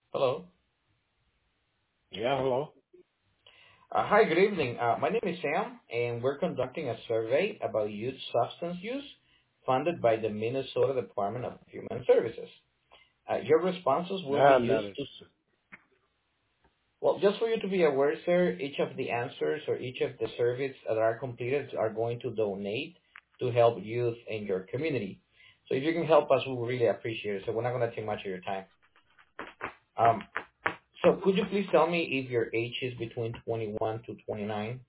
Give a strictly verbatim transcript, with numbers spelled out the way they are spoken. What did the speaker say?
Hello. Yeah, hello. Uh, hi, good evening. Uh, my name is Sam, and we're conducting a survey about youth substance use funded by the Minnesota Department of Human Services. Uh, your responses will be I'm not used to, interested. well, just for you to be aware, sir, each of the answers or each of the surveys that are completed are going to donate to help youth in your community. So if you can help us, we will really appreciate it. So we're not going to take much of your time. Um, so could you please tell me if your age is between twenty-one to twenty-nine?